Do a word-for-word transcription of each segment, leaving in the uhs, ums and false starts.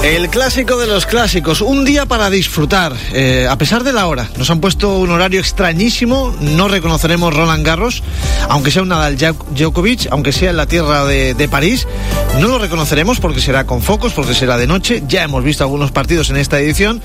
El clásico de los clásicos, un día para disfrutar, eh, a pesar de la hora. Nos han puesto un horario extrañísimo, no reconoceremos Roland Garros, aunque sea un Nadal Djokovic, aunque sea en la tierra de, de París, no lo reconoceremos porque será con focos, porque será de noche. Ya hemos visto algunos partidos en esta edición,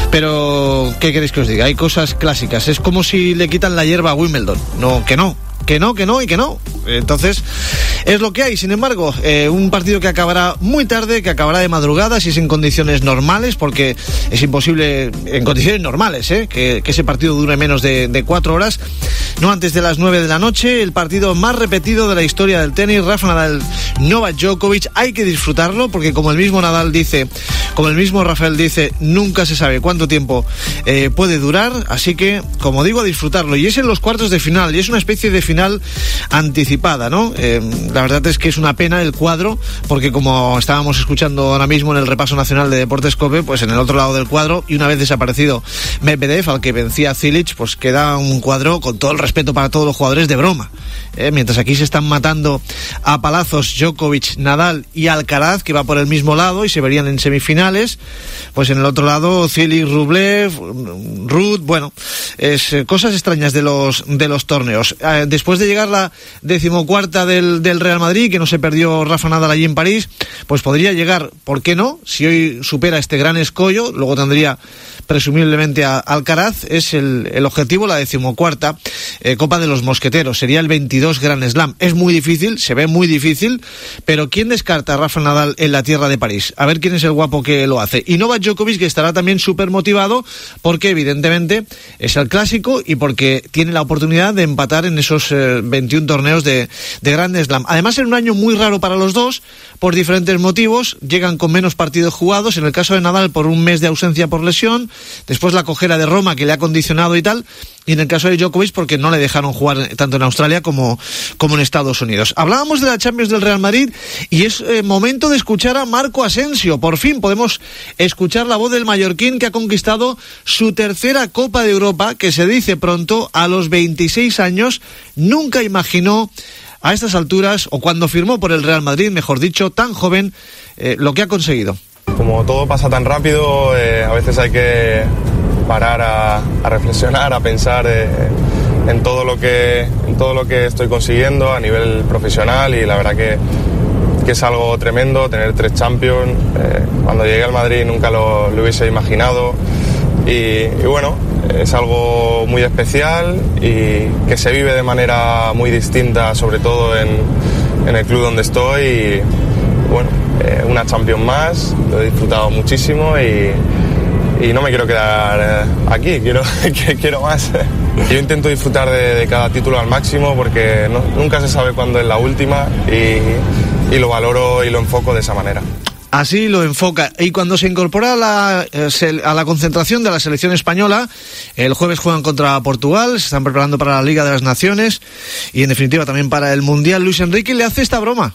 pero ¿qué queréis que os diga? Hay cosas clásicas, es como si le quitan la hierba a Wimbledon, no, que no. Que no, que no y que no. Entonces, es lo que hay. Sin embargo, eh, un partido que acabará muy tarde, que acabará de madrugada, si es en condiciones normales, porque es imposible, en condiciones normales, eh, que, que ese partido dure menos de, de cuatro horas, no antes de las nueve de la noche. El partido más repetido de la historia del tenis, Rafa Nadal, Novak Djokovic. Hay que disfrutarlo, porque como el mismo Nadal dice, como el mismo Rafael dice, nunca se sabe cuánto tiempo eh, puede durar. Así que, como digo, a disfrutarlo. Y es en los cuartos de final, y es una especie de final anticipada, ¿no? Eh, la verdad es que es una pena el cuadro, porque como estábamos escuchando ahora mismo en el repaso nacional de Deportes COPE, pues en el otro lado del cuadro, y una vez desaparecido Medvedev, al que vencía Cilic, pues queda un cuadro, con todo el respeto para todos los jugadores, de broma. Eh, mientras aquí se están matando a palazos Djokovic, Nadal y Alcaraz, que va por el mismo lado y se verían en semifinales, pues en el otro lado Cilic, Rublev, Ruud, bueno, es eh, cosas extrañas de los de los torneos. Eh, Después de llegar la decimocuarta del, del Real Madrid, que no se perdió Rafa Nadal allí en París, pues podría llegar, ¿por qué no? Si hoy supera este gran escollo, luego tendría presumiblemente a Alcaraz. Es el, el objetivo, la decimocuarta eh, Copa de los Mosqueteros, sería el veintidós Grand Slam. Es muy difícil, se ve muy difícil, pero ¿quién descarta a Rafa Nadal en la tierra de París? A ver quién es el guapo que lo hace. Y Novak Djokovic, que estará también súper motivado, porque evidentemente es el clásico y porque tiene la oportunidad de empatar en esos eh, veintiún torneos de, de Grand Slam. Además, en un año muy raro para los dos, por diferentes motivos. Llegan con menos partidos jugados, en el caso de Nadal por un mes de ausencia por lesión, después la cojera de Roma que le ha condicionado y tal, y en el caso de Djokovic porque no le dejaron jugar tanto en Australia como, como en Estados Unidos. Hablábamos de la Champions del Real Madrid y es eh, momento de escuchar a Marco Asensio. Por fin podemos escuchar la voz del mallorquín, que ha conquistado su tercera Copa de Europa, que se dice pronto, a los veintiséis años. Nunca imaginó a estas alturas, o cuando firmó por el Real Madrid, mejor dicho, tan joven, eh, lo que ha conseguido. Como todo pasa tan rápido, eh, a veces hay que parar a, a reflexionar, a pensar eh, en todo lo que en todo lo que estoy consiguiendo a nivel profesional, y la verdad que, que es algo tremendo tener tres Champions. Eh, cuando llegué al Madrid nunca lo, lo hubiese imaginado, y, y bueno, es algo muy especial y que se vive de manera muy distinta, sobre todo en, en el club donde estoy. Y bueno, eh, una Champions más, lo he disfrutado muchísimo y, y no me quiero quedar eh, aquí, quiero, quiero más. Yo intento disfrutar de, de cada título al máximo, porque no, nunca se sabe cuándo es la última, y, y lo valoro y lo enfoco de esa manera. Así lo enfoca. Y cuando se incorpora a la, a la concentración de la selección española, el jueves juegan contra Portugal, se están preparando para la Liga de las Naciones y en definitiva también para el Mundial. Luis Enrique le hace esta broma.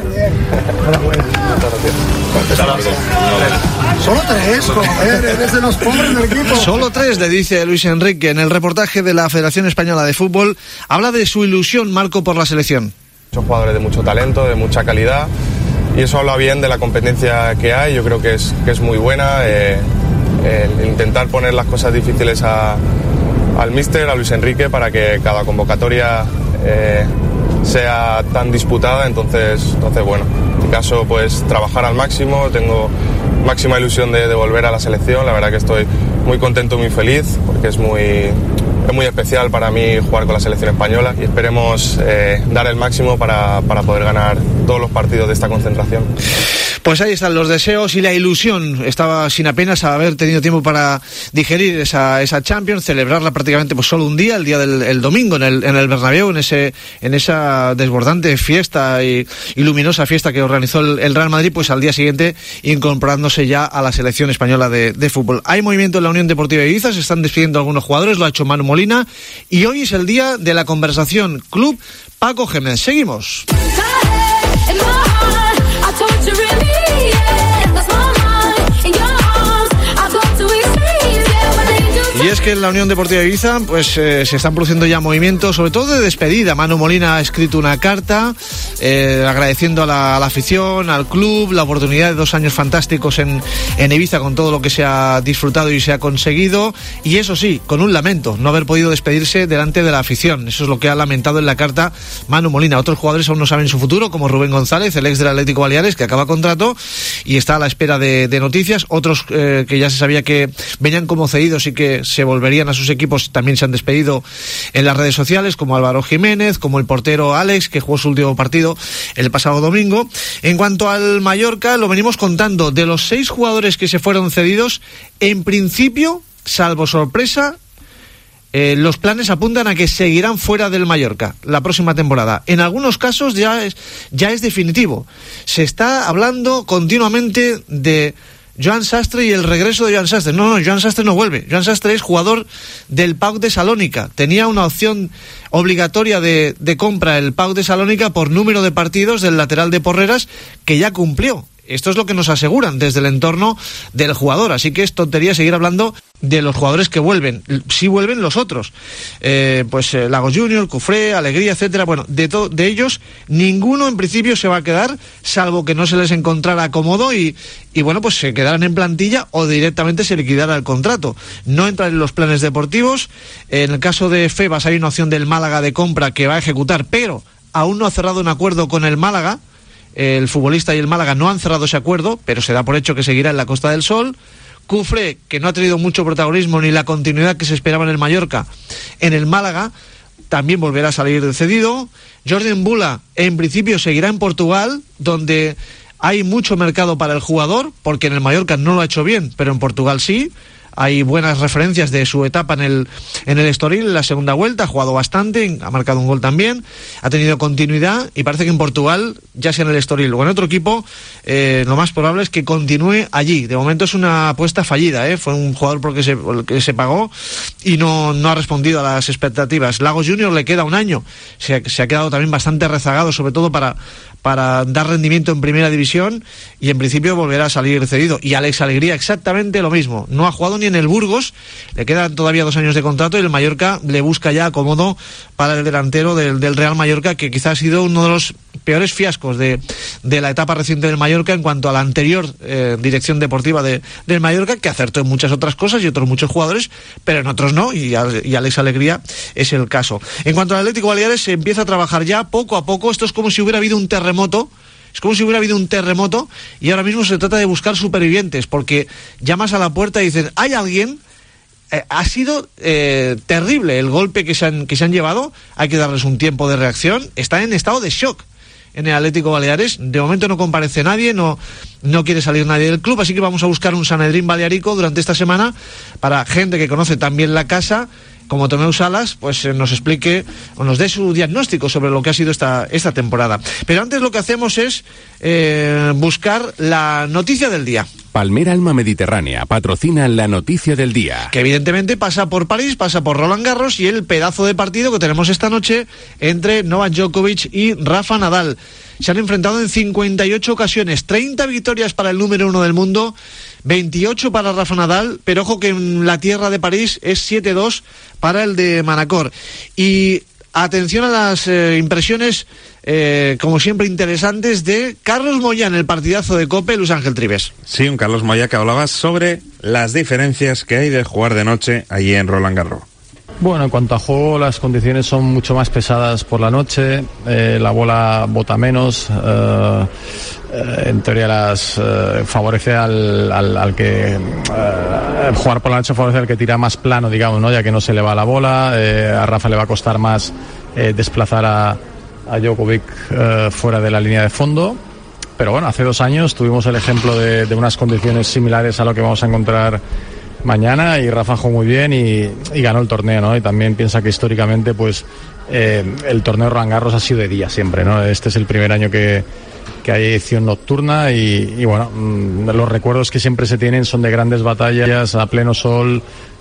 Solo tres, joder, eres de los pobres del equipo. Solo tres, le dice Luis Enrique. En el reportaje de la Federación Española de Fútbol habla de su ilusión, Marco, por la selección. Muchos jugadores de mucho talento, de mucha calidad, y eso habla bien de la competencia que hay. Yo creo que es, que es muy buena. Eh, el intentar poner las cosas difíciles a, al míster, a Luis Enrique, para que cada convocatoria eh, sea tan disputada. Entonces, entonces bueno, en mi caso, pues trabajar al máximo. Tengo máxima ilusión de, de volver a la selección. La verdad que estoy muy contento, muy feliz, porque es muy, es muy especial para mí jugar con la selección española, y esperemos eh, dar el máximo para, para poder ganar todos los partidos de esta concentración. Pues ahí están los deseos y la ilusión. Estaba sin apenas haber tenido tiempo para digerir esa, esa Champions, celebrarla prácticamente pues solo un día, el día del el domingo en el, en el Bernabéu, en ese en esa desbordante fiesta y, y luminosa fiesta que organizó el, el Real Madrid, pues al día siguiente incorporándose ya a la selección española de, de fútbol. Hay movimiento en la Unión Deportiva Ibiza, se están despidiendo algunos jugadores, lo ha hecho Manu Molina, y hoy es el día de la conversación Club Paco Gémez. Seguimos. Y es que en la Unión Deportiva de Ibiza pues eh, se están produciendo ya movimientos, sobre todo de despedida. Manu Molina ha escrito una carta eh, agradeciendo a la, a la afición, al club, la oportunidad de dos años fantásticos en, en Ibiza con todo lo que se ha disfrutado y se ha conseguido, y eso sí, con un lamento, no haber podido despedirse delante de la afición. Eso es lo que ha lamentado en la carta Manu Molina. Otros jugadores aún no saben su futuro, como Rubén González, el ex del Atlético Baleares, que acaba contrato y está a la espera de, de noticias. Otros eh, que ya se sabía que venían como cedidos y que se volverían a sus equipos también se han despedido en las redes sociales, como Álvaro Jiménez, como el portero Alex, que jugó su último partido el pasado domingo. En cuanto al Mallorca, lo venimos contando, de los seis jugadores que se fueron cedidos, en principio, salvo sorpresa, Eh, los planes apuntan a que seguirán fuera del Mallorca la próxima temporada. En algunos casos ya es, ya es definitivo. Se está hablando continuamente de Joan Sastre y el regreso de Joan Sastre. No, no, Joan Sastre no vuelve. Joan Sastre es jugador del P A O K de Salónica. Tenía una opción obligatoria de, de compra el P A O K de Salónica por número de partidos del lateral de Porreras, que ya cumplió. Esto es lo que nos aseguran desde el entorno del jugador, así que es tontería seguir hablando de los jugadores que vuelven. Sí vuelven los otros, eh, pues eh, Lagos Junior, Cufré, Alegría, etcétera. Bueno, de, to- de ellos ninguno en principio se va a quedar, salvo que no se les encontrara cómodo y, y bueno, pues se quedaran en plantilla o directamente se liquidara el contrato. No entran en los planes deportivos. En el caso de Febas hay una opción del Málaga de compra que va a ejecutar, pero aún no ha cerrado un acuerdo con el Málaga. El futbolista y el Málaga no han cerrado ese acuerdo, pero se da por hecho que seguirá en la Costa del Sol. Cufré, que no ha tenido mucho protagonismo ni la continuidad que se esperaba en el Mallorca, en el Málaga también volverá a salir cedido. Jordan Bula, en principio, seguirá en Portugal, donde hay mucho mercado para el jugador, porque en el Mallorca no lo ha hecho bien, pero en Portugal sí. Hay buenas referencias de su etapa en el en el Estoril, en la segunda vuelta, ha jugado bastante, ha marcado un gol también, ha tenido continuidad y parece que en Portugal, ya sea en el Estoril o en otro equipo, eh, lo más probable es que continúe allí. De momento es una apuesta fallida, ¿eh? Fue un jugador por el que se, por el que se pagó y no, no ha respondido a las expectativas. Lagos Junior le queda un año, se ha, se ha quedado también bastante rezagado, sobre todo para para dar rendimiento en primera división, y en principio volverá a salir cedido. Y Alex Alegría exactamente lo mismo, no ha jugado ni en el Burgos, le quedan todavía dos años de contrato y el Mallorca le busca ya acomodo para el delantero del, del Real Mallorca, que quizás ha sido uno de los peores fiascos de, de la etapa reciente del Mallorca en cuanto a la anterior eh, dirección deportiva de, del Mallorca, que acertó en muchas otras cosas y otros muchos jugadores, pero en otros no, y, y Alex Alegría es el caso. En cuanto al Atlético Baleares, se empieza a trabajar ya poco a poco. Esto es como si hubiera habido un terremoto Es como si hubiera habido un terremoto y ahora mismo se trata de buscar supervivientes, porque llamas a la puerta y dicen, ¿hay alguien? Eh, ha sido eh, terrible el golpe que se, han, que se han llevado, hay que darles un tiempo de reacción, está en estado de shock en el Atlético Baleares. De momento no comparece nadie, no, no quiere salir nadie del club, así que vamos a buscar un Sanedrín balearico durante esta semana para gente que conoce también la casa, como Tomeu Salas, pues eh, nos explique o nos dé su diagnóstico sobre lo que ha sido esta, esta temporada. Pero antes lo que hacemos es eh, buscar la noticia del día. Palmera Alma Mediterránea patrocina la noticia del día, que evidentemente pasa por París, pasa por Roland Garros y el pedazo de partido que tenemos esta noche entre Novak Djokovic y Rafa Nadal. Se han enfrentado en cincuenta y ocho ocasiones, treinta victorias para el número uno del mundo, veintiocho para Rafa Nadal, pero ojo que en la tierra de París es siete dos para el de Manacor. Y atención a las eh, impresiones, eh, como siempre, interesantes de Carlos Moya en el partidazo de COPE, Luis Ángel Trives. Sí, un Carlos Moya que hablaba sobre las diferencias que hay de jugar de noche allí en Roland Garros. Bueno, en cuanto a juego, las condiciones son mucho más pesadas por la noche, eh, la bola bota menos, eh, eh, en teoría las eh, favorece al, al, al que eh, jugar por la noche favorece al que tira más plano, digamos, ¿no? Ya que no se le va la bola, eh, a Rafa le va a costar más eh, desplazar a, a Djokovic eh, fuera de la línea de fondo. Pero bueno, hace dos años tuvimos el ejemplo de, de unas condiciones similares a lo que vamos a encontrar mañana, y Rafa jugó muy bien y, y ganó el torneo, ¿no? Y también piensa que históricamente pues eh, el torneo Roland Garros ha sido de día siempre, ¿no? Este es el primer año que, que hay edición nocturna y, y bueno, mmm, los recuerdos que siempre se tienen son de grandes batallas a pleno sol,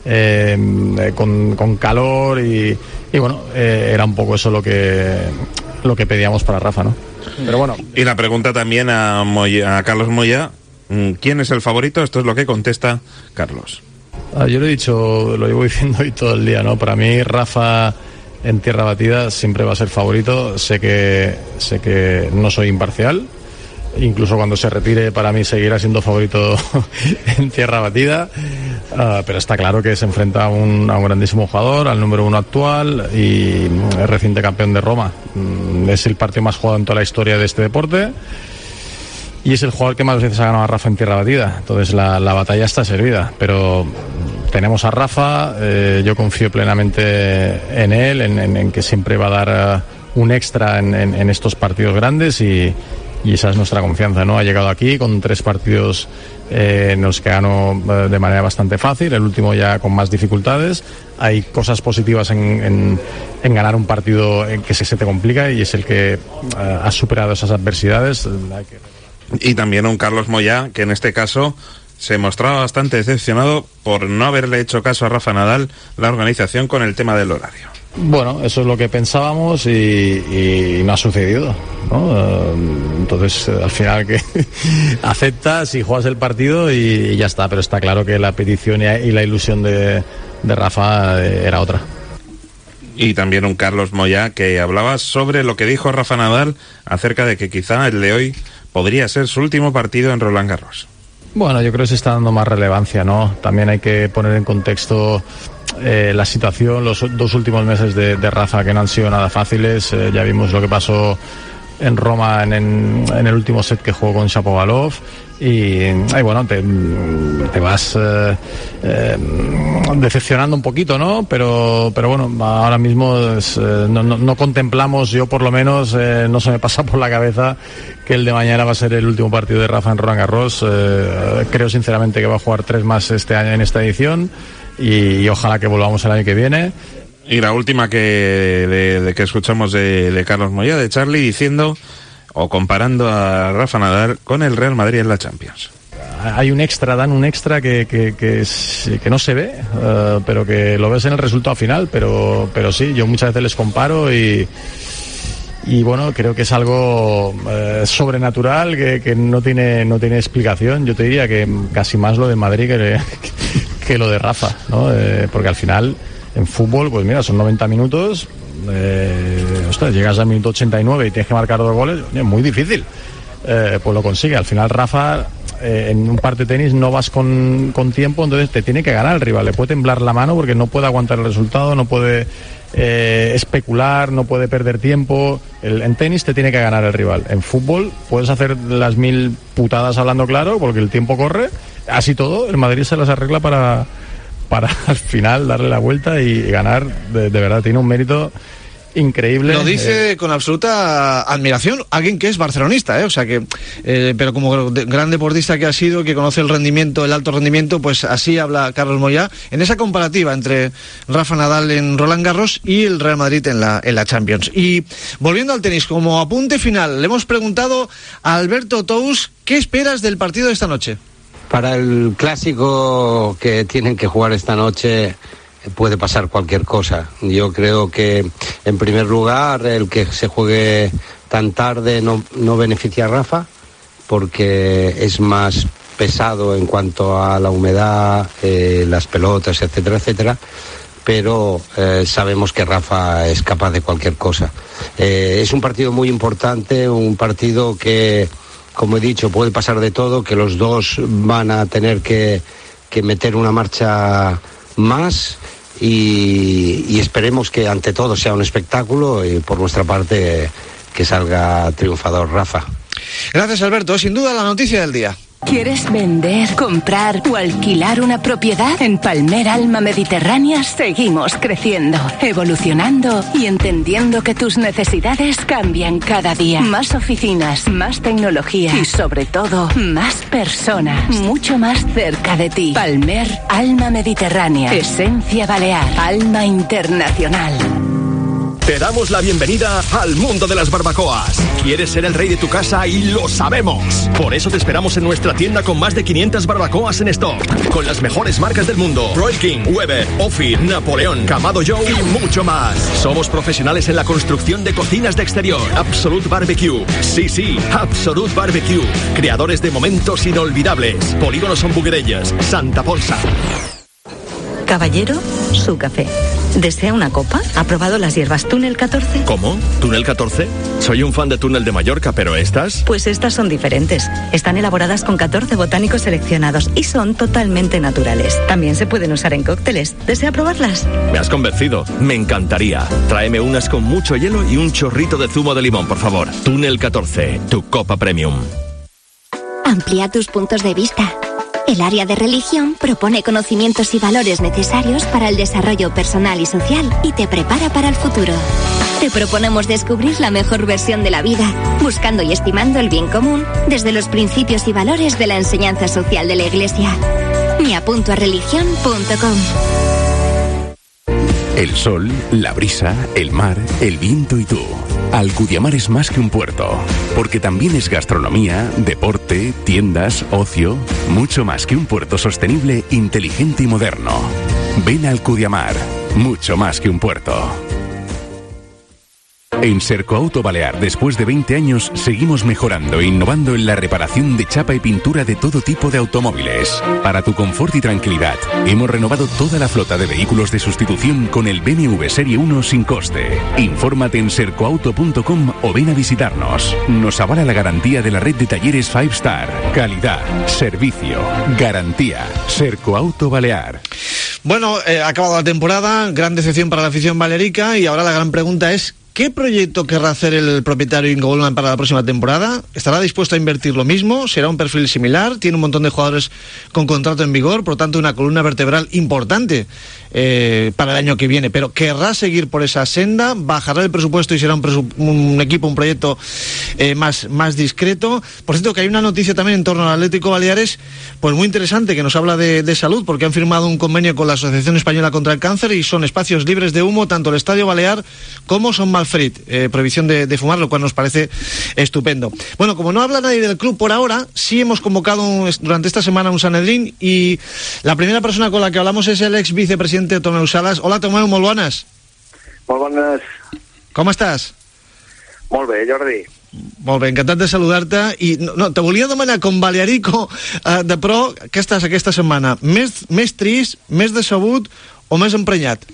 eh, con, con calor y, y bueno, eh, era un poco eso lo que, lo que pedíamos para Rafa, ¿no? Pero bueno. Y la pregunta también a, Moya, a Carlos Moya, ¿quién es el favorito? Esto es lo que contesta Carlos. Ah, yo lo he dicho, lo llevo diciendo hoy todo el día, ¿no? Para mí Rafa en tierra batida siempre va a ser favorito. Sé que sé que no soy imparcial. Incluso cuando se retire, para mí seguirá siendo favorito en tierra batida. Uh, pero está claro que se enfrenta a un, a un grandísimo jugador, al número uno actual y es reciente campeón de Roma. Mm, es el partido más jugado en toda la historia de este deporte. Y es el jugador que más veces ha ganado a Rafa en tierra batida. Entonces la, la batalla está servida. Pero tenemos a Rafa, eh, yo confío plenamente en él, en, en, en que siempre va a dar uh, un extra en, en, en estos partidos grandes y, y esa es nuestra confianza, ¿no? Ha llegado aquí con tres partidos eh, en los que ganó eh, de manera bastante fácil, el último ya con más dificultades. Hay cosas positivas en, en, en ganar un partido en que se, se te complica y es el que uh, ha superado esas adversidades. Hay que... Y también un Carlos Moyá, que en este caso se mostraba bastante decepcionado por no haberle hecho caso a Rafa Nadal, la organización, con el tema del horario. Bueno, eso es lo que pensábamos y, y no ha sucedido, ¿no? Entonces, al final, que aceptas y juegas el partido y, y ya está. Pero está claro que la petición y, y la ilusión de, de Rafa era otra. Y también un Carlos Moyá que hablaba sobre lo que dijo Rafa Nadal acerca de que quizá el de hoy podría ser su último partido en Roland Garros. Bueno, yo creo que se está dando más relevancia, ¿no? También hay que poner en contexto eh, la situación, los dos últimos meses de, de Rafa, que no han sido nada fáciles. Eh, ya vimos lo que pasó en Roma en, en, en el último set que jugó con Shapovalov. Y, y bueno, te, te vas eh, eh, decepcionando un poquito, ¿no? Pero, pero bueno, ahora mismo es, eh, no, no, no contemplamos, yo por lo menos, eh, no se me pasa por la cabeza que el de mañana va a ser el último partido de Rafa en Roland Garros. Eh, creo sinceramente que va a jugar tres más este año en esta edición y, y ojalá que volvamos el año que viene. Y la última que, de, de que escuchamos de, de Carlos Moyá, de Charlie, diciendo o comparando a Rafa Nadal con el Real Madrid en la Champions. Hay un extra, dan un extra que, que, que, es, que no se ve, uh, pero que lo ves en el resultado final, pero, pero sí, yo muchas veces les comparo y, y bueno, creo que es algo uh, sobrenatural, que, que no tiene, no tiene explicación. Yo te diría que casi más lo de Madrid que, que lo de Rafa, ¿no? Eh, porque al final, en fútbol, pues mira, son noventa minutos. Eh, ostras, llegas al minuto ochenta y nueve y tienes que marcar dos goles, es muy difícil. Eh, pues lo consigue. Al final Rafa, eh, en un partido de tenis no vas con, con tiempo, entonces te tiene que ganar el rival, le puede temblar la mano porque no puede aguantar el resultado, no puede eh, especular, no puede perder tiempo. El, en tenis te tiene que ganar el rival. En fútbol puedes hacer las mil putadas hablando claro porque el tiempo corre, así todo el Madrid se las arregla para para al final darle la vuelta y ganar. De, de verdad, tiene un mérito increíble. Lo dice eh, con absoluta admiración alguien que es barcelonista, ¿eh? O sea que, eh, pero como de, gran deportista que ha sido, que conoce el rendimiento, el alto rendimiento, pues así habla Carlos Moyá en esa comparativa entre Rafa Nadal en Roland Garros y el Real Madrid en la, en la Champions. Y volviendo al tenis, como apunte final, le hemos preguntado a Alberto Tous, ¿qué esperas del partido de esta noche? Para el clásico que tienen que jugar esta noche puede pasar cualquier cosa. Yo creo que, en primer lugar, el que se juegue tan tarde no, no beneficia a Rafa, porque es más pesado en cuanto a la humedad, eh, las pelotas, etcétera, etcétera. Pero eh, sabemos que Rafa es capaz de cualquier cosa. Eh, es un partido muy importante, un partido que, como he dicho, puede pasar de todo, que los dos van a tener que, que meter una marcha más y, y esperemos que ante todo sea un espectáculo y por nuestra parte que salga triunfador Rafa. Gracias, Alberto. Sin duda la noticia del día. ¿Quieres vender, comprar o alquilar una propiedad? En Palmer Alma Mediterránea seguimos creciendo, evolucionando y entendiendo que tus necesidades cambian cada día. Más oficinas, más tecnología y sobre todo, más personas, mucho más cerca de ti. Palmer Alma Mediterránea, esencia balear, alma internacional. Te damos la bienvenida al mundo de las barbacoas. ¿Quieres ser el rey de tu casa? Y lo sabemos. Por eso te esperamos en nuestra tienda con más de quinientas barbacoas en stock. Con las mejores marcas del mundo. Roy King, Weber, Ophir, Napoleón, Kamado Joe y mucho más. Somos profesionales en la construcción de cocinas de exterior. Absolute Barbecue. Sí, sí, Absolute Barbecue. Creadores de momentos inolvidables. Polígono Son Buguerellas, Santa Ponsa. Caballero, su café. ¿Desea una copa? ¿Ha probado las hierbas Túnel catorce? ¿Cómo? ¿Túnel catorce? Soy un fan de Túnel de Mallorca, pero ¿estas? Pues estas son diferentes. Están elaboradas con catorce botánicos seleccionados y son totalmente naturales. También se pueden usar en cócteles. ¿Desea probarlas? Me has convencido. Me encantaría. Tráeme unas con mucho hielo y un chorrito de zumo de limón, por favor. Túnel catorce, tu copa premium. Amplía tus puntos de vista. El área de religión propone conocimientos y valores necesarios para el desarrollo personal y social y te prepara para el futuro. Te proponemos descubrir la mejor versión de la vida, buscando y estimando el bien común desde los principios y valores de la enseñanza social de la Iglesia. me apunto a religión punto com. El sol, la brisa, el mar, el viento y tú. Alcudiamar es más que un puerto, porque también es gastronomía, deporte, tiendas, ocio, mucho más que un puerto sostenible, inteligente y moderno. Ven a Alcudiamar, mucho más que un puerto. En Sercoauto Balear, después de veinte años, seguimos mejorando e innovando en la reparación de chapa y pintura de todo tipo de automóviles. Para tu confort y tranquilidad, hemos renovado toda la flota de vehículos de sustitución con el B M W Serie uno sin coste. Infórmate en sercoauto punto com o ven a visitarnos. Nos avala la garantía de la red de talleres Five Star. Calidad, servicio, garantía. Sercoauto Balear. Bueno, eh, ha acabado la temporada, gran decepción para la afición balearica y ahora la gran pregunta es: ¿qué proyecto querrá hacer el propietario Ingo Bollmann para la próxima temporada? ¿Estará dispuesto a invertir lo mismo? ¿Será un perfil similar? Tiene un montón de jugadores con contrato en vigor, por tanto una columna vertebral importante eh, para el año que viene. Pero ¿querrá seguir por esa senda? ¿Bajará el presupuesto y será un, presu- un equipo, un proyecto eh, más, más discreto? Por cierto, que hay una noticia también en torno al Atlético Baleares, pues muy interesante, que nos habla de, de salud, porque han firmado un convenio con la Asociación Española contra el Cáncer y son espacios libres de humo, tanto el Estadio Balear como Son Malfrit, eh, prohibición de, de fumar, lo cual nos parece estupendo. Bueno, como no habla nadie del club por ahora, sí hemos convocado un, durante esta semana un Sanedrín y la primera persona con la que hablamos es el ex vicepresidente Tomeu Salas. Hola Tomeu, molt bones. Molt bones. Com estàs? Molt bé, Jordi. Molt bé, encantat de saludar-te i no, no, te volia demanar com balearico eh, de pro, què estàs aquesta setmana? Més, més trist, més decebut o més emprenyat?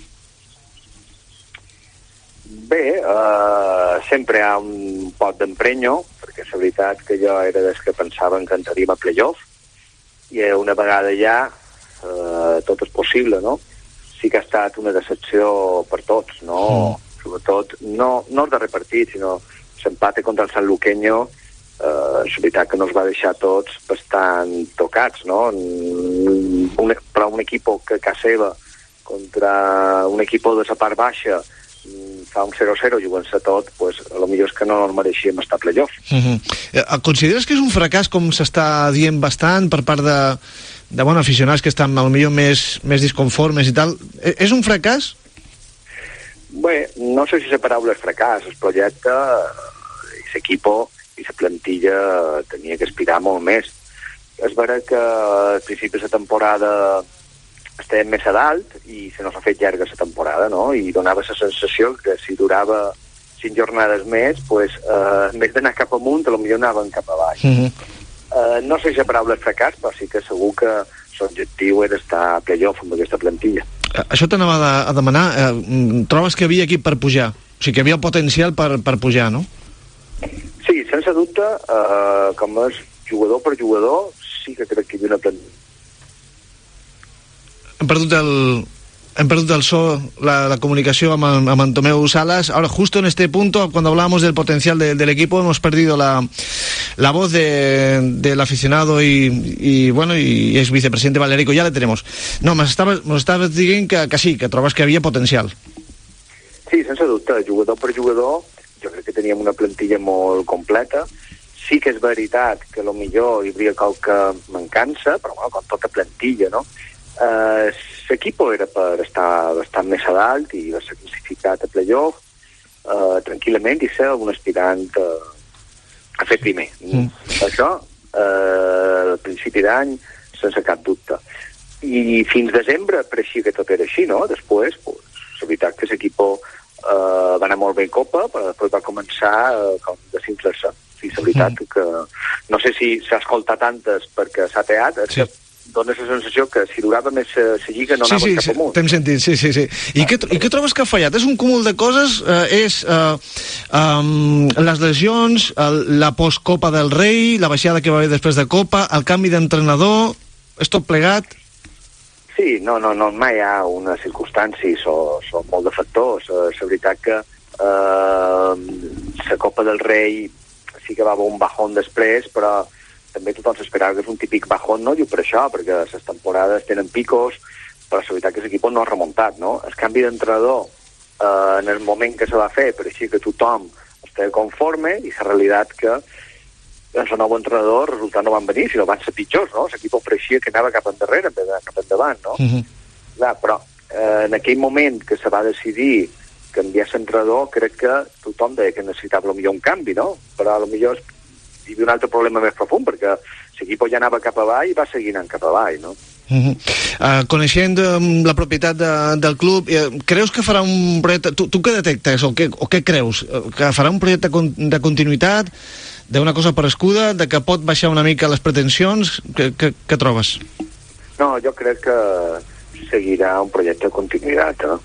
Bé, uh, sempre hi ha un pot d'emprenyo, perquè és veritat que jo era dels que pensaven que entraríem a playoff, i una vegada ja uh, tot és possible, no? Sí que ha estat una decepció per tots, no? Mm. Sobretot, no, no el darrer partit, sinó l'empat contra el Sanluqueño, uh, és veritat que nos va deixar tots bastant tocats, no? Un, però un equip que a casa seva contra un equip de la part baixa fa un zero zero jugant-se tot, pues, a lo millor és que no ens mereixíem estar a playoff. Uh-huh. Consideres que és un fracàs, com s'està dient bastant, per part de, de bueno, aficionats que estan a lo millor més, més disconformes i tal? És un fracàs? Bé, no sé si la paraula és fracàs. El projecte, i l'equipo i la plantilla tenia que aspirar molt més. És vera que al principi de la temporada estem més a dalt i se nos ha fet llarga la temporada, no? I donava la sensació que si durava cinc jornades més, pues, eh, en vez d'anar cap amunt, potser anaven cap a baix. Uh-huh. eh, no sé si la paraula és fracàs, però sí que segur que l'objectiu era estar a playoff amb aquesta plantilla. Això t'anava a, a demanar. Eh, trobes que hi havia equip per pujar? O sigui, que hi havia potencial per, per pujar, no? Sí, sense dubte, eh, com és jugador per jugador, sí que crec que hi havia una plantilla. Hem perdut el, hem perdut el so, la, la comunicación amb, amb Tomeu Salas. Ahora, justo en este punto, cuando hablábamos del potencial de, del equipo, hemos perdido la, la voz de, del aficionado y, y bueno, y ex vicepresidente balearico. Ya le tenemos. No, nos estabas, nos estabas dient que, que sí, que trobes que havia potencial. Sí, sense dubte, jugador per jugador, jo crec que teníem una plantilla molt completa. Sí que és veritat que potser hi hauria qualque mancança, però bueno, com tota plantilla, no? Uh, l'equip era per estar bastant més a dalt i va ser classificat a playoff uh, tranquil·lament i ser un aspirant uh, a fer primer. Mm. Això, uh, al principi d'any, sense cap dubte. I fins desembre pareixia que tot era així, no? Després, pues, és veritat que l'equip uh, va anar molt bé en Copa, però després va començar uh, com de simple-se. Sí, és veritat mm. que no sé si s'ha escoltat antes perquè s'ha teat, és sí. que dona la sensació que si durava més la lliga no sí, anava sí, cap amunt. Sí, t'hem sentit, sí, sí, sí. I, què, I què trobes que ha fallat? És un cúmul de coses, eh, és eh, um, les lesions, el, la postcopa del Rei, la baixada que va haver després de Copa, el canvi d'entrenador, és tot plegat? Sí, no, no, no, mai hi ha una circumstància, són, són molt de factors. La veritat que eh, la Copa del Rei sí que va haver un bajón després, però també tothom s'esperava que és un típic bajón, no diu per això, perquè les temporades tenen picos, però la veritat que l'equip no ha remuntat, no? El canvi d'entrenador eh, en el moment que se va fer, per així que tothom estava conforme, i la realitat que en el nou entrenador els resultats no van venir, sinó van ser pitjors, no? L'equip pareixia que anava cap endarrere, cap endavant, no? Uh-huh. Clar, però eh, en aquell moment que se va decidir canviar l'entrenador, crec que tothom deia que necessitava potser un canvi, no? Però potser hi havia un altre problema més profund, perquè l'equip ja anava cap avall i va seguir anant cap avall, no? Uh-huh. Uh, coneixent um, la propietat de, del club, uh, creus que farà un projecte... Tu, tu què detectes o què, o què creus? Uh, que farà un projecte con, de continuïtat, d'una cosa parescuda, de que pot baixar una mica les pretensions? Què, què, què trobes? No, jo crec que seguirà un projecte de continuïtat, eh?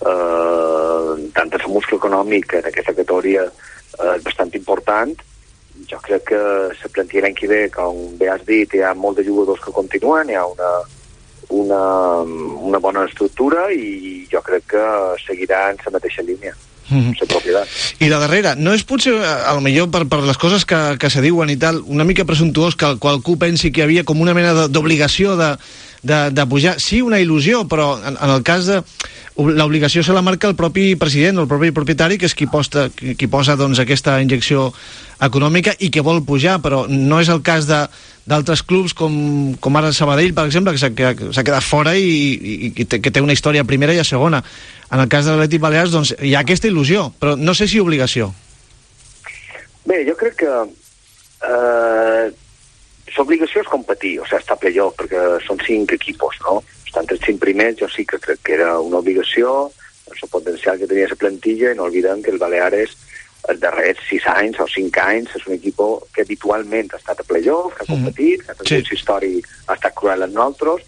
Uh, tant el múscul econòmic en aquesta categoria uh, és bastant important. Jo crec que la plantilla l'any que ve, com bé has dit, hi ha molts de jugadors que continuen, hi ha una, una, una bona estructura i jo crec que seguirà en la mateixa línia. Mm-hmm. La propietat. I la darrera, no és potser, a lo millor per, per les coses que, que se diuen i tal, una mica presumptuós que qualcú pensi que hi havia com una mena d'obligació de, de, de pujar? Sí, una il·lusió, però en, en el cas de... l'obligació se la marca el propi president, el propi propietari, que és qui posa, qui posa doncs, aquesta injecció econòmica i que vol pujar, però no és el cas de d'altres clubs com, com ara el Sabadell, per exemple, que s'ha quedat fora i, i, i que té una història a primera i a segona. En el cas de l'Atlètic Balears, doncs, hi ha aquesta il·lusió, però no sé si obligació. Bé, jo crec que eh, l'obligació és competir, o sigui, està a playoff, perquè són cinc equipos, no? Estan els cinc primers, jo sí que crec que era una obligació, el potencial que tenia la plantilla, i no oblidem que el Baleares els darrers sis anys o cinc anys és un equip que habitualment ha estat a playoff, que ha competit, que ha tingut sí. històric, ha estat cruel amb nosaltres.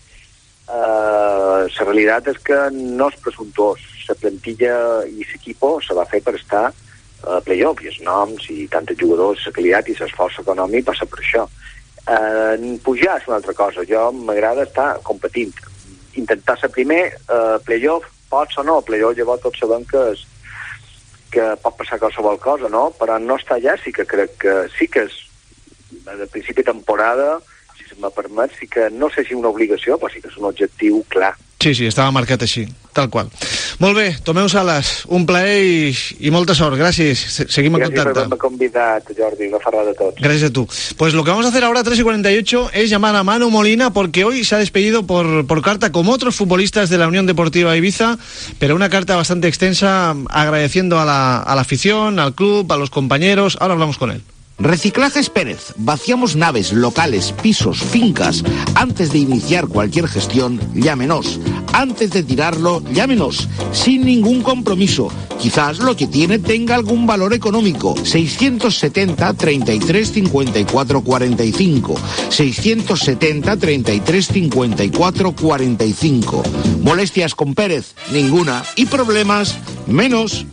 Uh, la realitat és que no és presumptuós. La plantilla i l'equip se va fer per estar a playoff, i els noms i tant els jugadors, la qualitat i l'esforç econòmic passa per això. Uh, pujar és una altra cosa. Jo m'agrada estar competint. Intentar ser primer, uh, playoff, pots o no, playoff llavors tots sabem que és que pot passar qualsevol cosa, no? Però no estar allà sí que crec que sí que és de principi de temporada, si se me permet, sí que no sé si una obligació, però sí que és un objectiu clar. Sí, sí, estava marcat així, tal qual. Molt bé, Tomeu Salas, un plaer i, i molta sort, gràcies. Seguim en contacte. Gràcies per haberme convidat, Jordi, una ferrada de tots. Gracias a tú. Pues lo que vamos a hacer ahora a tres y cuarenta y ocho es llamar a Manu Molina, porque hoy se ha despedido por, por carta, como otros futbolistas de la Unión Deportiva Ibiza, pero una carta bastante extensa, agradeciendo a la, a la afición, al club, a los compañeros. Ahora hablamos con él. Reciclajes Pérez. Vaciamos naves, locales, pisos, fincas. Antes de iniciar cualquier gestión, llámenos. Antes de tirarlo, llámenos. Sin ningún compromiso. Quizás lo que tiene tenga algún valor económico. seiscientos setenta, treinta y tres, cincuenta y cuatro, cuarenta y cinco. seiscientos setenta, treinta y tres, cincuenta y cuatro, cuarenta y cinco. Molestias con Pérez, ninguna. Y problemas, menos.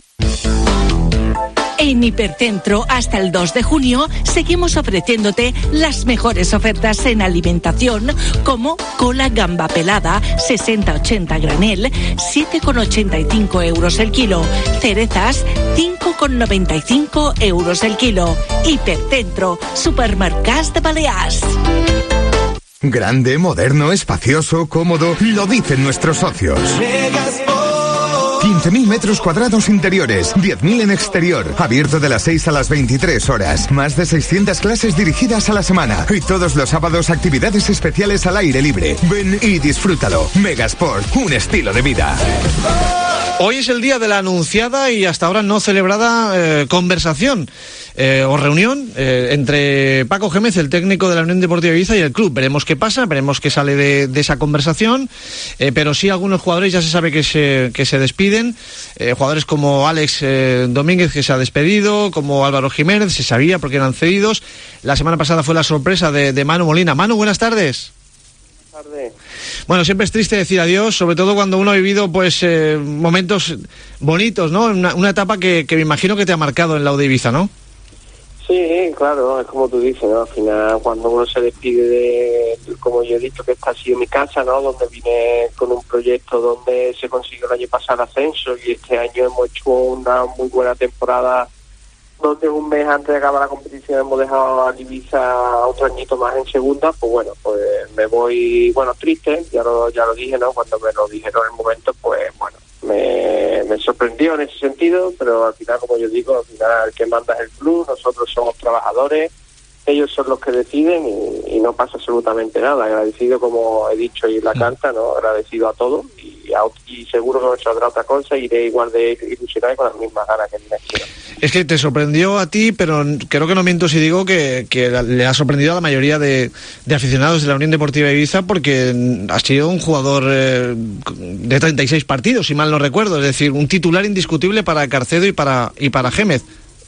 En Hipercentro, hasta el dos de junio, seguimos ofreciéndote las mejores ofertas en alimentación, como cola gamba pelada, sesenta ochenta granel, siete con ochenta y cinco euros el kilo. Cerezas, cinco con noventa y cinco euros el kilo. Hipercentro, Supermercats de Balears. Grande, moderno, espacioso, cómodo, lo dicen nuestros socios. quince mil metros cuadrados interiores, diez mil en exterior, abierto de las seis a las veintitrés horas, más de seiscientas clases dirigidas a la semana y todos los sábados actividades especiales al aire libre. Ven y disfrútalo. Megasport, un estilo de vida. Hoy es el día de la anunciada y hasta ahora no celebrada eh, conversación eh, o reunión eh, entre Paco Gémez, el técnico de la Unión Deportiva Ibiza, y el club. Veremos qué pasa, veremos qué sale de, de esa conversación, eh, pero sí algunos jugadores ya se sabe que se, que se despiden, eh, jugadores como Alex eh, Domínguez, que se ha despedido, como Álvaro Jiménez, se sabía porque eran cedidos. La semana pasada fue la sorpresa de, de Manu Molina. Manu, buenas tardes. tardes. Bueno, siempre es triste decir adiós, sobre todo cuando uno ha vivido pues eh, momentos bonitos, ¿no? Una, una etapa que, que me imagino que te ha marcado en la U de Ibiza, ¿no? Sí, claro, es como tú dices, ¿no? Al final, cuando uno se despide de, como yo he dicho, que esta ha sido mi casa, ¿no? Donde vine con un proyecto donde se consiguió el año pasado el ascenso y este año hemos hecho una muy buena temporada, donde un mes antes de acabar la competición hemos dejado a Ibiza otro añito más en segunda. Pues bueno, pues me voy, bueno, triste, ya lo, ya lo dije, ¿no? Cuando me lo dijeron en el momento, pues bueno, me, me sorprendió en ese sentido, pero al final, como yo digo, al final el que manda es el club, nosotros somos trabajadores, ellos son los que deciden y, y no pasa absolutamente nada. Agradecido, como he dicho ahí en la carta, ¿no? Agradecido a todos y, a, y seguro que no se saldrá otra cosa, iré igual de ilusionado y con las mismas ganas que me quiero. Es que te sorprendió a ti, pero creo que no miento si digo que, que le ha sorprendido a la mayoría de, de aficionados de la Unión Deportiva Ibiza, porque has sido un jugador eh, de treinta y seis partidos, si mal no recuerdo, es decir, un titular indiscutible para Carcedo y para y para Gémez.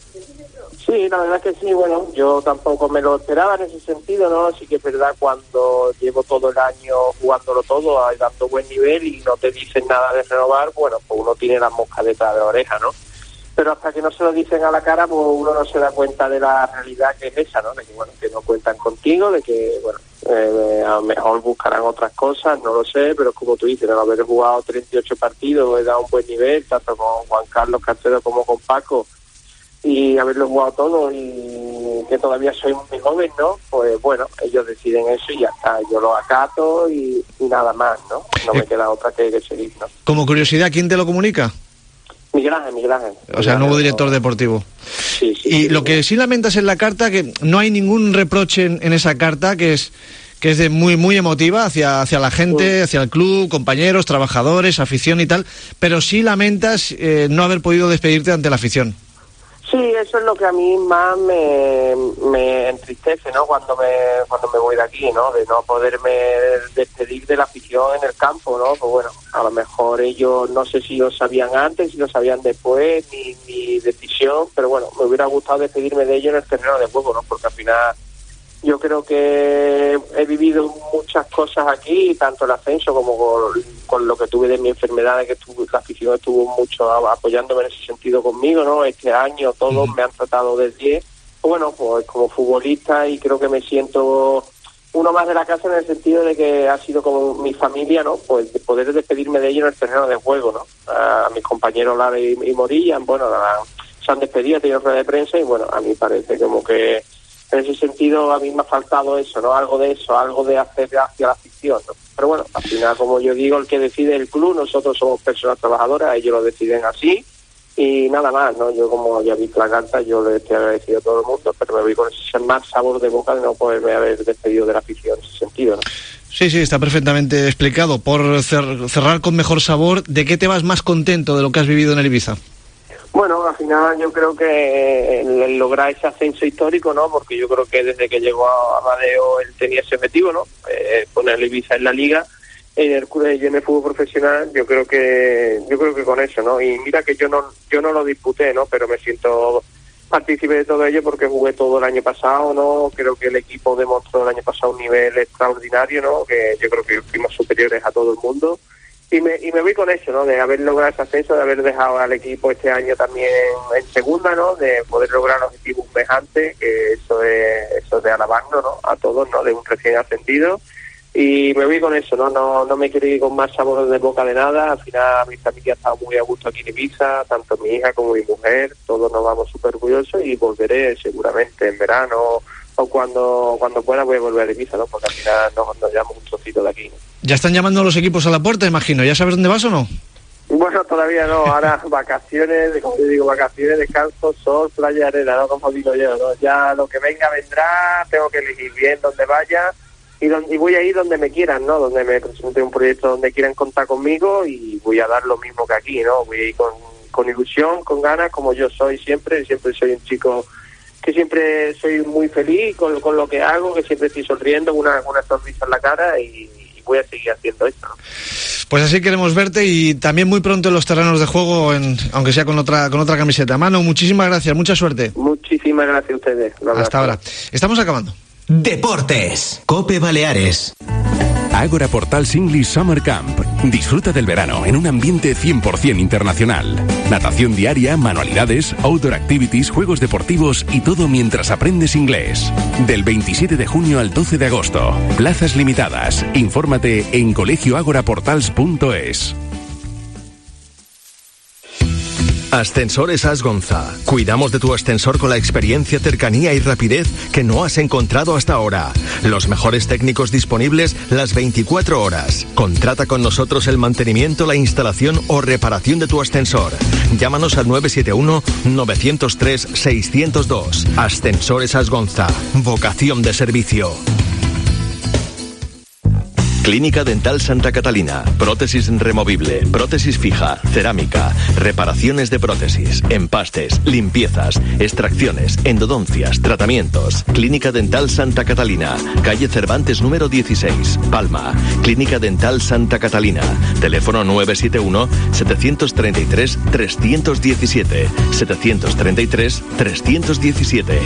Sí, la verdad es que sí, bueno, yo tampoco me lo esperaba en ese sentido, ¿no? Sí que es verdad, cuando llevo todo el año jugándolo todo, dando buen nivel y no te dicen nada de renovar, bueno, pues uno tiene las moscas detrás de la oreja, ¿no? Pero hasta que no se lo dicen a la cara, pues uno no se da cuenta de la realidad que es esa, ¿no? De que, bueno, que no cuentan contigo, de que, bueno, eh, a lo mejor buscarán otras cosas, no lo sé, pero como tú dices, ¿no? Haber jugado treinta y ocho partidos, he dado un buen nivel, tanto con Juan Carlos Carcedo como con Paco, y haberlo jugado todo y que todavía soy muy joven, ¿no? Pues bueno, ellos deciden eso y ya está, yo lo acato y, y nada más, ¿no? No me queda otra que, que seguir, ¿no? Como curiosidad, ¿quién te lo comunica? Miguel Ángel, Miguel Ángel. O sea, el nuevo director deportivo. Sí, sí. Y sí, lo sí. que sí lamentas en la carta, que no hay ningún reproche en, en esa carta, que es que es de muy muy emotiva hacia hacia la gente, hacia el club, compañeros, trabajadores, afición y tal, pero sí lamentas eh, no haber podido despedirte ante la afición. Sí, eso es lo que a mí más me, me entristece, ¿no? Cuando me cuando me voy de aquí, ¿no? De no poderme despedir de la afición en el campo, ¿no? Pues bueno, a lo mejor ellos no sé si lo sabían antes, si lo sabían después, mi, mi decisión, pero bueno, me hubiera gustado despedirme de ellos en el terreno de juego, ¿no? Porque al final yo creo que he vivido muchas cosas aquí, tanto el ascenso como con, con lo que tuve de mi enfermedad, de que estuvo, la afición estuvo mucho apoyándome en ese sentido conmigo, ¿no? Este año todos me han tratado de diez. Bueno, pues como futbolista, y creo que me siento uno más de la casa en el sentido de que ha sido como mi familia, ¿no? Pues de poder despedirme de ellos en el terreno de juego, ¿no? A mis compañeros Lara y, y Morilla, bueno, la, se han despedido, han tenido rueda de prensa y bueno, a mí parece como que en ese sentido a mí me ha faltado eso, ¿no? Algo de eso, algo de hacer hacia la afición, ¿no? Pero bueno, al final, como yo digo, el que decide el club, nosotros somos personas trabajadoras, ellos lo deciden así y nada más, ¿no? Yo, como ya vi la carta, yo le estoy agradecido a todo el mundo, pero me voy con ese más sabor de boca de no poderme haber despedido de la afición en ese sentido, ¿no? Sí, sí, está perfectamente explicado. Por cer- cerrar con mejor sabor, ¿de qué te vas más contento de lo que has vivido en el Ibiza? Bueno, al final yo creo que el, el lograr ese ascenso histórico, ¿no? Porque yo creo que desde que llegó a Amadeo él tenía ese objetivo, ¿no? Eh, poner el Ibiza en la liga, en el, en el fútbol profesional, yo creo que yo creo que con eso, ¿no? Y mira que yo no yo no lo disputé, ¿no? Pero me siento partícipe de todo ello porque jugué todo el año pasado, ¿no? Creo que el equipo demostró el año pasado un nivel extraordinario, ¿no? Que yo creo que fuimos superiores a todo el mundo. Y me, y me voy con eso, ¿no? De haber logrado ese ascenso, de haber dejado al equipo este año también en segunda, ¿no? De poder lograr un objetivo semejante, que eso es, eso de alabarlo, ¿no? A todos, ¿no? De un recién ascendido. Y me voy con eso, ¿no? No, no me quiero ir con más sabores de boca de nada. Al final mi familia ha estado muy a gusto aquí en Ibiza, tanto mi hija como mi mujer, todos nos vamos súper orgullosos y volveré seguramente en verano o cuando cuando pueda voy a volver a Ibiza, ¿no? Porque al final nos, nos llevamos un trocito de aquí, ¿no? Ya están llamando los equipos a la puerta, imagino. ¿Ya sabes dónde vas o no? Bueno, todavía no. Ahora vacaciones, como te digo, vacaciones, descanso, sol, playa, arena, ¿no? Como digo yo, ¿no? Ya lo que venga vendrá, tengo que elegir bien dónde vaya y, donde, y voy a ir donde me quieran, ¿no? Donde me presente un proyecto donde quieran contar conmigo y voy a dar lo mismo que aquí, ¿no? Voy a ir con, con ilusión, con ganas, como yo soy siempre. Siempre soy un chico que siempre soy muy feliz con, con lo que hago, que siempre estoy sonriendo, una, una sonrisa en la cara y, y voy a seguir haciendo esto, ¿no? Pues así queremos verte y también muy pronto en los terrenos de juego, en, aunque sea con otra con otra camiseta. Manu, muchísimas gracias, mucha suerte. Muchísimas gracias a ustedes. Hasta ahora. Estamos acabando. Deportes. COPE Baleares. Ágora Portals English Summer Camp. Disfruta del verano en un ambiente cien por ciento internacional. Natación diaria, manualidades, outdoor activities, juegos deportivos y todo mientras aprendes inglés. Del veintisiete de junio al doce de agosto. Plazas limitadas. Infórmate en colegio ágora portals punto es. Ascensores Asgonza. Cuidamos de tu ascensor con la experiencia, cercanía y rapidez que no has encontrado hasta ahora. Los mejores técnicos disponibles las veinticuatro horas. Contrata con nosotros el mantenimiento, la instalación o reparación de tu ascensor. Llámanos al nueve siete uno, nueve cero tres, seis cero dos. Ascensores Asgonza. Vocación de servicio. Clínica Dental Santa Catalina. Prótesis removible, prótesis fija, cerámica, reparaciones de prótesis, empastes, limpiezas, extracciones, endodoncias, tratamientos. Clínica Dental Santa Catalina. Calle Cervantes número dieciséis, Palma. Clínica Dental Santa Catalina. Teléfono nueve siete uno, siete tres tres, tres uno siete. siete tres tres, tres uno siete.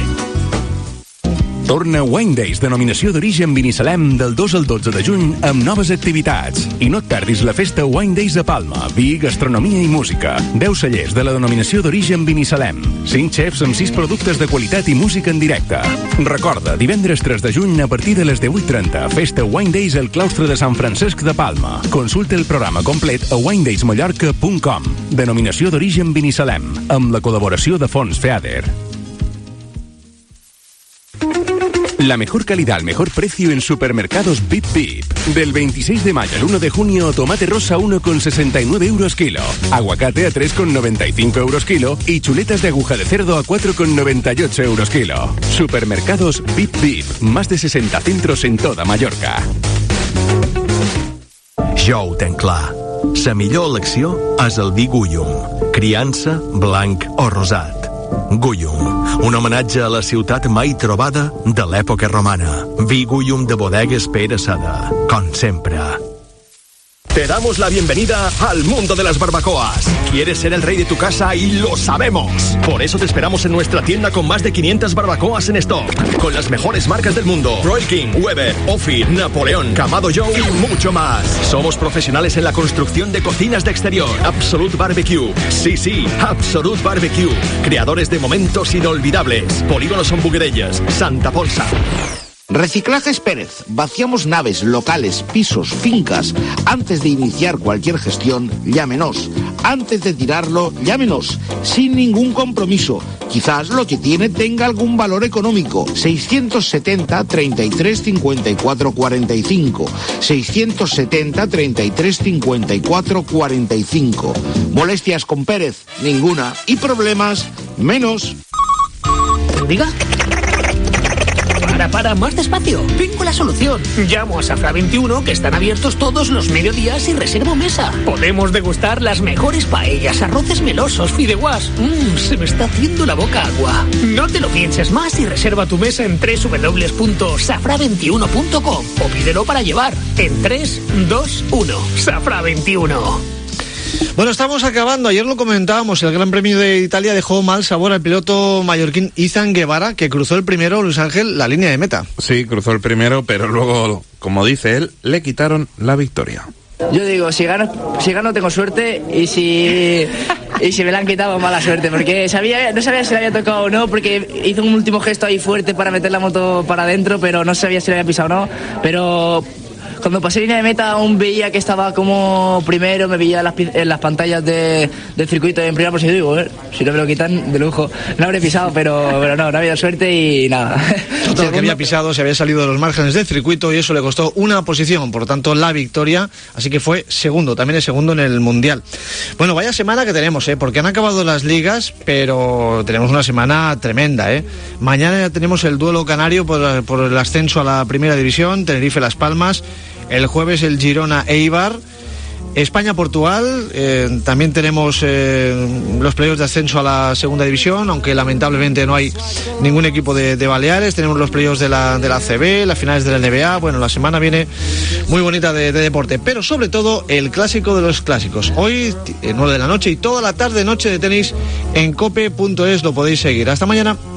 Torna Wine Days, denominació d'origen Binissalem, del dos al dotze de juny, amb noves activitats. I no et perdis la festa Wine Days a Palma. Vi, gastronomia i música. deu cellers de la denominació d'origen Binissalem. cinc xefs amb sis productes de qualitat i música en directe. Recorda, divendres tres de juny a partir de les divuit trenta, festa Wine Days al claustre de Sant Francesc de Palma. Consulta el programa complet a wine days mallorca punt com. Denominació d'origen Binissalem, amb la col·laboració de Fons FEADER. La mejor calidad al mejor precio en supermercados Bip Bip. Del veintiséis de mayo al uno de junio, tomate rosa a uno con sesenta y nueve euros kilo, aguacate a tres con noventa y cinco euros kilo y chuletas de aguja de cerdo a cuatro con noventa y ocho euros kilo. Supermercados Bip Bip, más de sesenta centros en toda Mallorca. Jo ho tenc clar. La millor elecció és el vi Gúllum. Criança, blanc o rosat. Gúllum, un homenatge a la ciutat mai trobada de l'època romana. Vi Gúllum de bodegues Pere Sada, com sempre. Te damos la bienvenida al mundo de las barbacoas. ¿Quieres ser el rey de tu casa? Y lo sabemos. Por eso te esperamos en nuestra tienda con más de quinientas barbacoas en stock. Con las mejores marcas del mundo. Royal King, Weber, Ophir, Napoleón, Kamado Joe y mucho más. Somos profesionales en la construcción de cocinas de exterior. Absolute Barbecue. Sí, sí, Absolute Barbecue. Creadores de momentos inolvidables. Polígonos en Buguerellas, Santa Ponsa. Reciclajes Pérez. Vaciamos naves, locales, pisos, fincas. Antes de iniciar cualquier gestión, llámenos. Antes de tirarlo, llámenos. Sin ningún compromiso. Quizás lo que tiene tenga algún valor económico. seiscientos setenta, treinta y tres, cincuenta y cuatro, cuarenta y cinco. seiscientos setenta, treinta y tres, cincuenta y cuatro, cuarenta y cinco. ¿Molestias con Pérez? Ninguna. ¿Y problemas? Menos. ¿Diga? Para, para, más despacio. Tengo la solución. Llamo a Safra veintiuno, que están abiertos todos los mediodías y reservo mesa. Podemos degustar las mejores paellas, arroces melosos, fideuás. Mmm, se me está haciendo la boca agua. No te lo pienses más y reserva tu mesa en doble u doble u doble u punto safra veintiuno punto com o pídelo para llevar en tres, dos, uno. Safra veintiuno. Bueno, estamos acabando. Ayer lo comentábamos, el Gran Premio de Italia dejó mal sabor al piloto mallorquín Izan Guevara, que cruzó el primero, Luis Ángel, la línea de meta. Sí, cruzó el primero, pero luego, como dice él, le quitaron la victoria. Yo digo, si gano, si gano tengo suerte, y si y si me la han quitado, mala suerte, porque sabía, no sabía si le había tocado o no, porque hizo un último gesto ahí fuerte para meter la moto para adentro, pero no sabía si le había pisado o no, pero... Cuando pasé línea de meta aún veía que estaba como primero, me veía en las, en las pantallas de, del circuito en primera posición y digo, eh, si no me lo quitan, de lujo. No habré pisado, pero, pero no, no ha habido suerte y nada. Todo lo que había pisado se había salido de los márgenes del circuito y eso le costó una posición, por tanto la victoria, así que fue segundo, también es segundo en el Mundial. Bueno, vaya semana que tenemos, ¿eh? Porque han acabado las ligas, pero tenemos una semana tremenda, ¿eh? Mañana ya tenemos el duelo canario por, por el ascenso a la Primera División, Tenerife-Las Palmas. El jueves el Girona-Eibar, España-Portugal, eh, también tenemos eh, los playoffs de ascenso a la Segunda División, aunque lamentablemente no hay ningún equipo de, de Baleares. Tenemos los playoffs de la, de la A C B, las finales de la N B A. Bueno, la semana viene muy bonita de, de deporte, pero sobre todo el clásico de los clásicos. Hoy, nueve de la noche y toda la tarde, noche de tenis en cope punto es, lo podéis seguir. Hasta mañana.